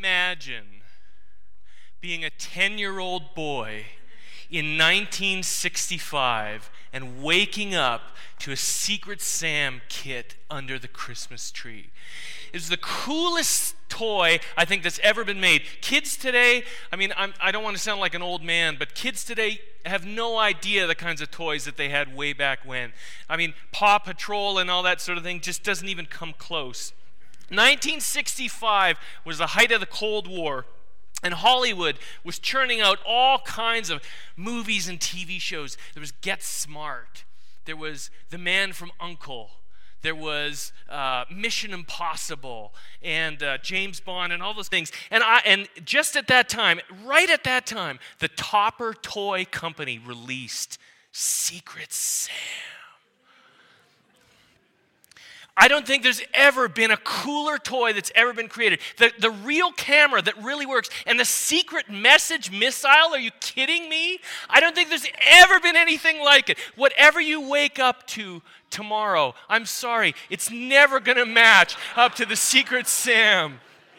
imagine being a 10-year-old boy in 1965 and waking up to a Secret Sam kit under the Christmas tree? It was the coolest toy I think that's ever been made. Kids today, I don't want to sound like an old man, but kids today have no idea the kinds of toys that they had way back when. Paw Patrol and all that sort of thing just doesn't even come close. 1965 was the height of the Cold War, and Hollywood was churning out all kinds of movies and TV shows. There was Get Smart. There was The Man from U.N.C.L.E. There was Mission Impossible and James Bond and all those things. And just at that time, right at that time, the Topper Toy Company released Secret Sam. I don't think there's ever been a cooler toy that's ever been created. The real camera that really works, and the secret message missile, are you kidding me? I don't think there's ever been anything like it. Whatever you wake up to tomorrow, I'm sorry, it's never going to match up to the Secret Sam.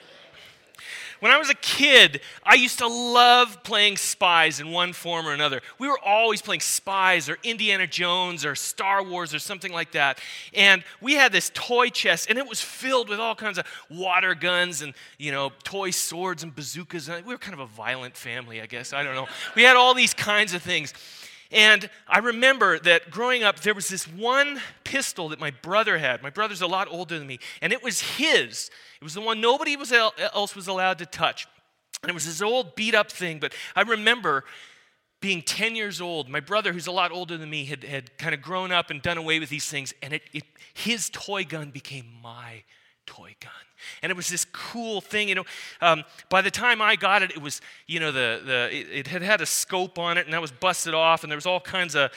When I was a kid, I used to love playing spies in one form or another. We were always playing spies or Indiana Jones or Star Wars or something like that. And we had this toy chest, and it was filled with all kinds of water guns and, toy swords and bazookas. We were kind of a violent family, I guess. I don't know. We had all these kinds of things. And I remember that growing up, there was this one pistol that my brother had. My brother's a lot older than me, and it was his. It was the one nobody else was allowed to touch. And it was this old beat-up thing, but I remember being 10 years old. My brother, who's a lot older than me, had kind of grown up and done away with these things, and his toy gun became my toy gun. And it was this cool thing, by the time I got it, it was, it had a scope on it, and that was busted off, and there was all kinds of,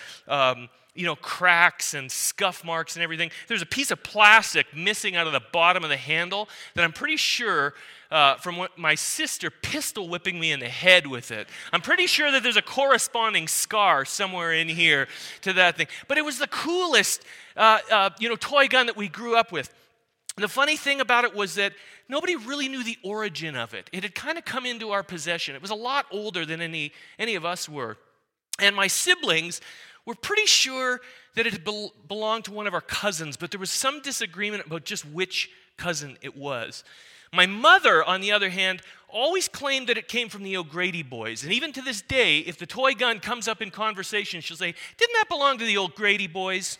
cracks and scuff marks and everything. There's a piece of plastic missing out of the bottom of the handle that I'm pretty sure, from what my sister pistol whipping me in the head with it, I'm pretty sure that there's a corresponding scar somewhere in here to that thing. But it was the coolest, toy gun that we grew up with. The funny thing about it was that nobody really knew the origin of it. It had kind of come into our possession. It was a lot older than any of us were. And my siblings were pretty sure that it had belonged to one of our cousins, but there was some disagreement about just which cousin it was. My mother, on the other hand, always claimed that it came from the O'Grady boys. And even to this day, if the toy gun comes up in conversation, she'll say, "Didn't that belong to the O'Grady boys?"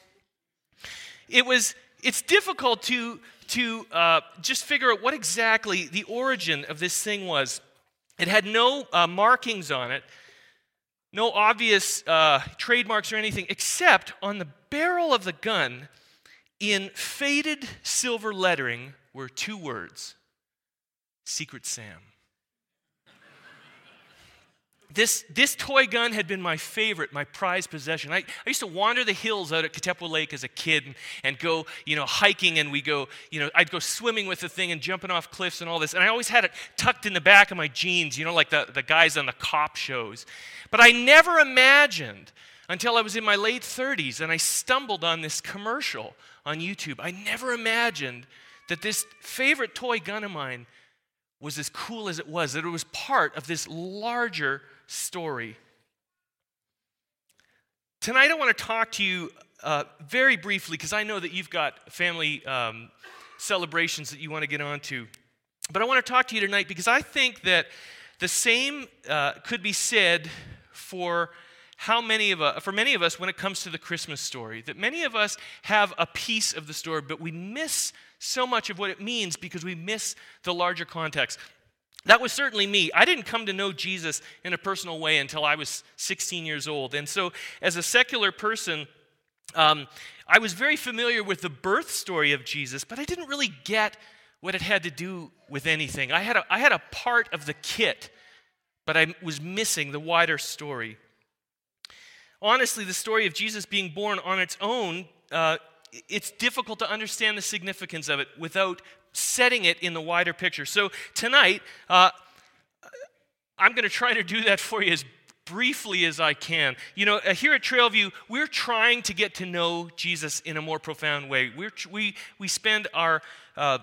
It's difficult to just figure out what exactly the origin of this thing was. It had no markings on it, no obvious trademarks or anything, except on the barrel of the gun, in faded silver lettering, were two words: Secret Sam. This toy gun had been my favorite, my prized possession. I used to wander the hills out at Katepwa Lake as a kid and go, hiking, and I'd go swimming with the thing and jumping off cliffs and all this. And I always had it tucked in the back of my jeans, like the guys on the cop shows. But I never imagined until I was in my late 30s and I stumbled on this commercial on YouTube. I never imagined that this favorite toy gun of mine was as cool as it was, that it was part of this larger story. Tonight I want to talk to you very briefly, because I know that you've got family celebrations that you want to get onto. But I want to talk to you tonight because I think that the same could be said for many of us when it comes to the Christmas story. That many of us have a piece of the story, but we miss so much of what it means because we miss the larger context. That was certainly me. I didn't come to know Jesus in a personal way until I was 16 years old. And so as a secular person, I was very familiar with the birth story of Jesus, but I didn't really get what it had to do with anything. I had a part of the kit, but I was missing the wider story. Honestly, the story of Jesus being born on its own, it's difficult to understand the significance of it without setting it in the wider picture. So tonight, I'm going to try to do that for you as briefly as I can. Here at Trailview, we're trying to get to know Jesus in a more profound way. We spend our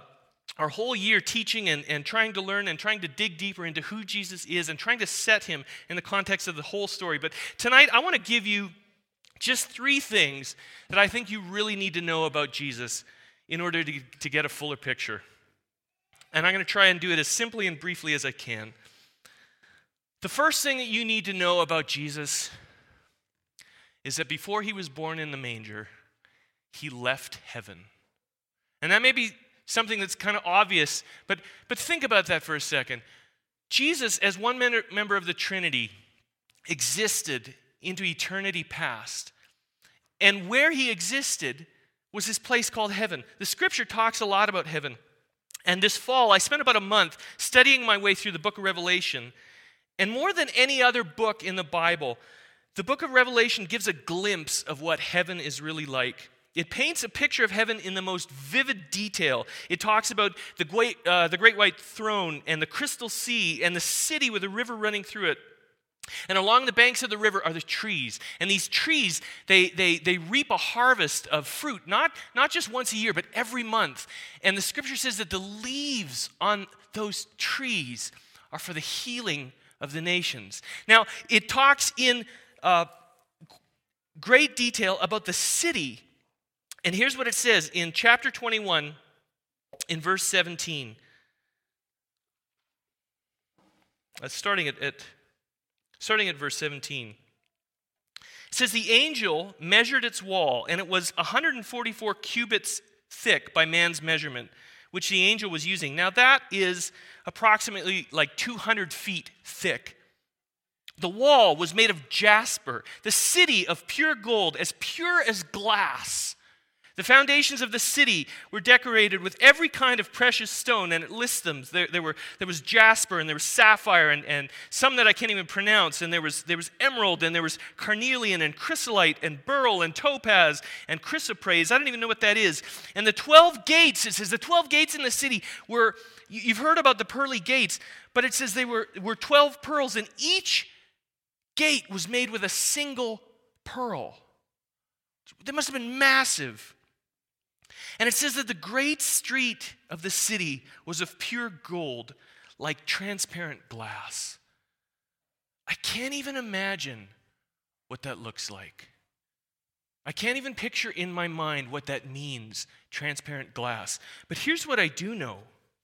our whole year teaching and trying to learn and trying to dig deeper into who Jesus is and trying to set him in the context of the whole story. But tonight, I want to give you just 3 things that I think you really need to know about Jesus in order to get a fuller picture. And I'm going to try and do it as simply and briefly as I can. The first thing that you need to know about Jesus is that before he was born in the manger, he left heaven. And that may be something that's kind of obvious, but think about that for a second. Jesus, as one member of the Trinity, existed into eternity past. And where he existed was this place called heaven. The scripture talks a lot about heaven. And this fall, I spent about a month studying my way through the book of Revelation. And more than any other book in the Bible, the book of Revelation gives a glimpse of what heaven is really like. It paints a picture of heaven in the most vivid detail. It talks about the great white throne and the crystal sea and the city with a river running through it. And along the banks of the river are the trees. And these trees, they reap a harvest of fruit, not just once a year, but every month. And the scripture says that the leaves on those trees are for the healing of the nations. Now, it talks in great detail about the city. And here's what it says in chapter 21, in verse 17. Starting at verse 17. It says, the angel measured its wall, and it was 144 cubits thick by man's measurement, which the angel was using. Now that is approximately like 200 feet thick. The wall was made of jasper, the city of pure gold, as pure as glass. The foundations of the city were decorated with every kind of precious stone, and it lists them. There was jasper, and there was sapphire, and some that I can't even pronounce, and there was emerald, and there was carnelian, and chrysolite, and beryl, and topaz, and chrysoprase. I don't even know what that is. And the 12 gates, it says the 12 gates in the city were, you've heard about the pearly gates, but it says they were 12 pearls, and each gate was made with a single pearl. They must have been massive. And it says that the great street of the city was of pure gold, like transparent glass. I can't even imagine what that looks like. I can't even picture in my mind what that means, transparent glass. But here's what I do know.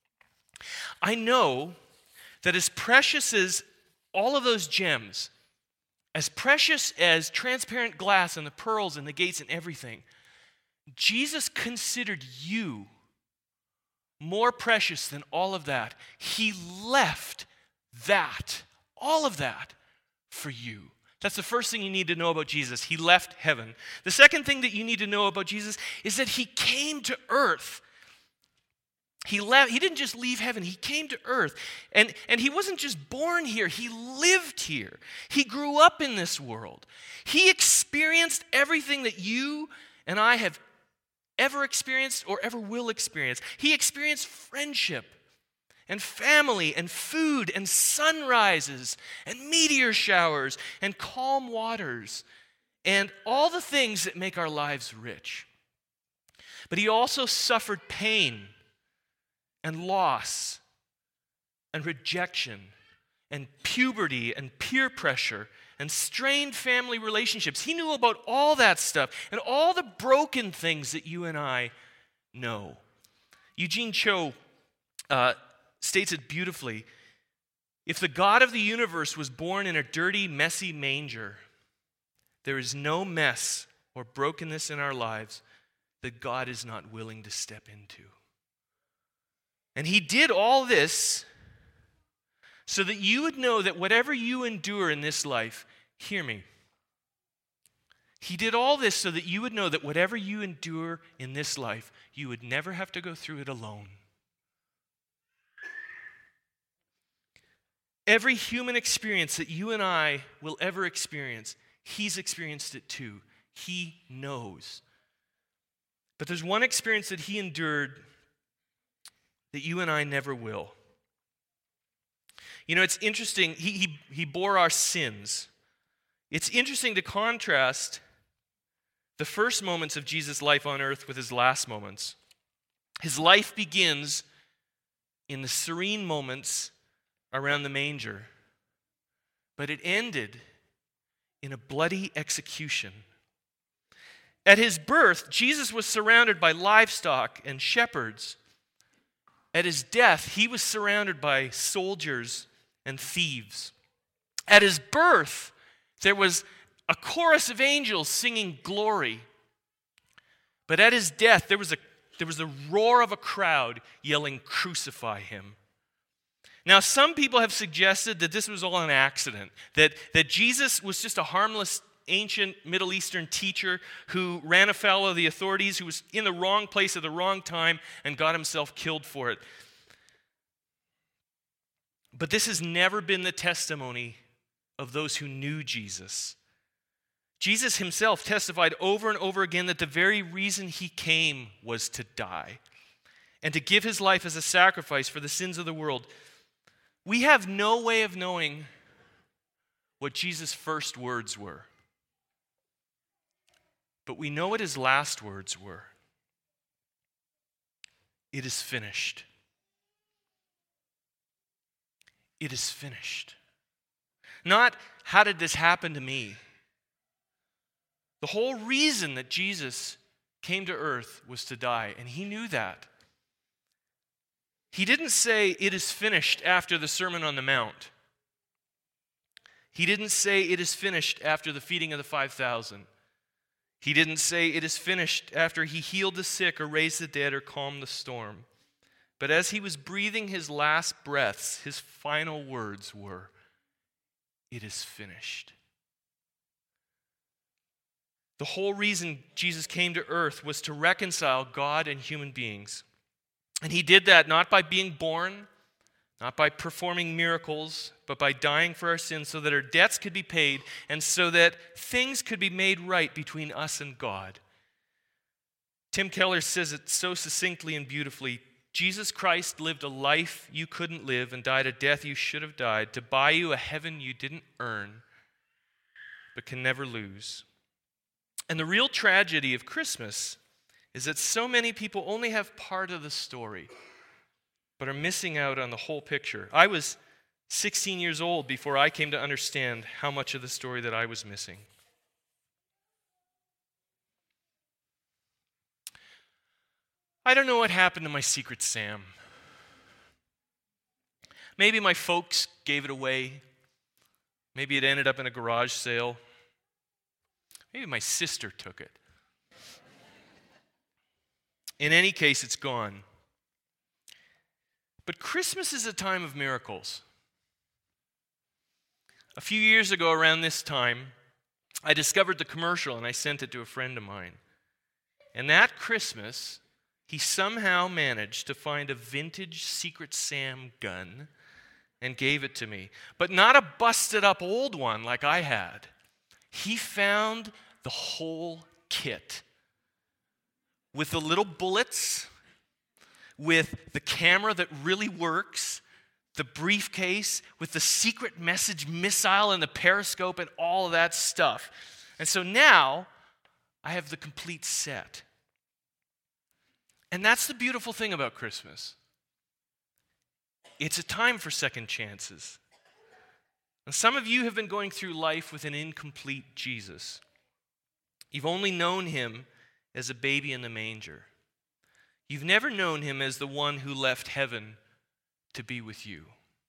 I know that as precious as all of those gems, as precious as transparent glass and the pearls and the gates and everything, Jesus considered you more precious than all of that. He left that, all of that, for you. That's the first thing you need to know about Jesus. He left heaven. The second thing that you need to know about Jesus is that he came to earth. He didn't just leave heaven, he came to earth. And he wasn't just born here, he lived here. He grew up in this world. He experienced everything that you and I have ever experienced or ever will experience. He experienced friendship and family and food and sunrises and meteor showers and calm waters and all the things that make our lives rich. But he also suffered pain and loss and rejection and puberty and peer pressure and strained family relationships. He knew about all that stuff and all the broken things that you and I know. Eugene Cho states it beautifully. If the God of the universe was born in a dirty, messy manger, there is no mess or brokenness in our lives that God is not willing to step into. And he did all this so that you would know that whatever you endure in this life, hear me. He did all this so that you would know that whatever you endure in this life, you would never have to go through it alone. Every human experience that you and I will ever experience, he's experienced it too. He knows. But there's one experience that he endured that you and I never will. You know, it's interesting, he bore our sins. It's interesting to contrast the first moments of Jesus' life on earth with his last moments. His life begins in the serene moments around the manger, but it ended in a bloody execution. At his birth, Jesus was surrounded by livestock and shepherds. At his death, he was surrounded by soldiers and thieves. At his birth, there was a chorus of angels singing glory. But at his death, there was the roar of a crowd yelling, "Crucify him." Now, some people have suggested that this was all an accident, that Jesus was just a harmless ancient Middle Eastern teacher who ran afoul of the authorities, who was in the wrong place at the wrong time and got himself killed for it. But this has never been the testimony of those who knew Jesus. Jesus himself testified over and over again that the very reason he came was to die and to give his life as a sacrifice for the sins of the world. We have no way of knowing what Jesus' first words were, but we know what his last words were. It is finished. It is finished. Not, how did this happen to me? The whole reason that Jesus came to earth was to die, and he knew that. He didn't say, "It is finished," after the Sermon on the Mount. He didn't say, "It is finished," after the feeding of the 5,000. He didn't say, "It is finished," after he healed the sick or raised the dead or calmed the storm. But as he was breathing his last breaths, his final words were, "It is finished." The whole reason Jesus came to earth was to reconcile God and human beings. And he did that not by being born, not by performing miracles, but by dying for our sins so that our debts could be paid and so that things could be made right between us and God. Tim Keller says it so succinctly and beautifully. Jesus Christ lived a life you couldn't live and died a death you should have died to buy you a heaven you didn't earn but can never lose. And the real tragedy of Christmas is that so many people only have part of the story, but are missing out on the whole picture. I was 16 years old before I came to understand how much of the story that I was missing. I don't know what happened to my Secret Sam. Maybe my folks gave it away. Maybe it ended up in a garage sale. Maybe my sister took it. In any case, it's gone. But Christmas is a time of miracles. A few years ago, around this time, I discovered the commercial and I sent it to a friend of mine. And that Christmas, he somehow managed to find a vintage Secret Sam gun and gave it to me. But not a busted up old one like I had. He found the whole kit. With the little bullets, with the camera that really works, the briefcase, with the secret message missile and the periscope and all of that stuff. And so now, I have the complete set. And that's the beautiful thing about Christmas. It's a time for second chances. And some of you have been going through life with an incomplete Jesus. You've only known him as a baby in the manger. You've never known him as the one who left heaven to be with you.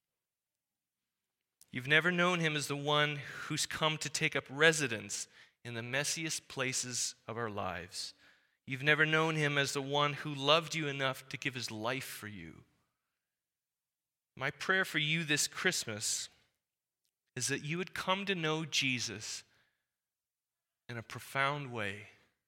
You've never known him as the one who's come to take up residence in the messiest places of our lives. You've never known him as the one who loved you enough to give his life for you. My prayer for you this Christmas is that you would come to know Jesus in a profound way.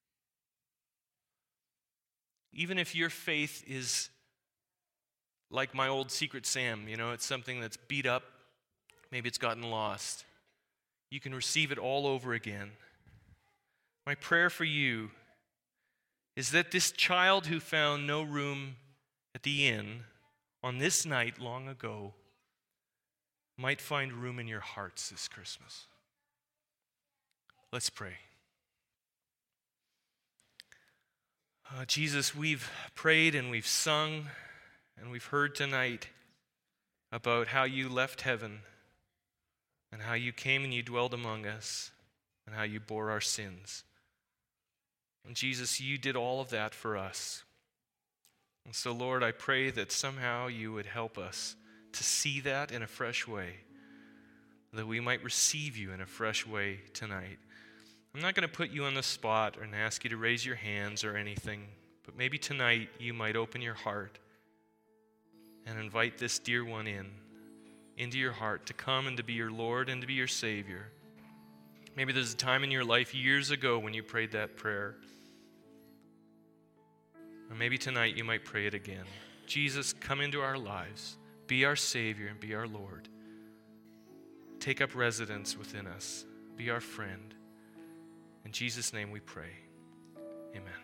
Even if your faith is like my old Secret Sam, it's something that's beat up, maybe it's gotten lost, you can receive it all over again. My prayer for you is that this child who found no room at the inn on this night long ago might find room in your hearts this Christmas. Let's pray. Jesus, we've prayed and we've sung And we've heard tonight about how you left heaven and how you came and you dwelled among us and how you bore our sins. And Jesus, you did all of that for us. And so, Lord, I pray that somehow you would help us to see that in a fresh way, that we might receive you in a fresh way tonight. I'm not going to put you on the spot and ask you to raise your hands or anything, but maybe tonight you might open your heart and invite this dear one into your heart to come and to be your Lord and to be your Savior. Maybe there's a time in your life years ago when you prayed that prayer. Or maybe tonight you might pray it again. Jesus, come into our lives. Be our Savior and be our Lord. Take up residence within us. Be our friend. In Jesus' name we pray. Amen.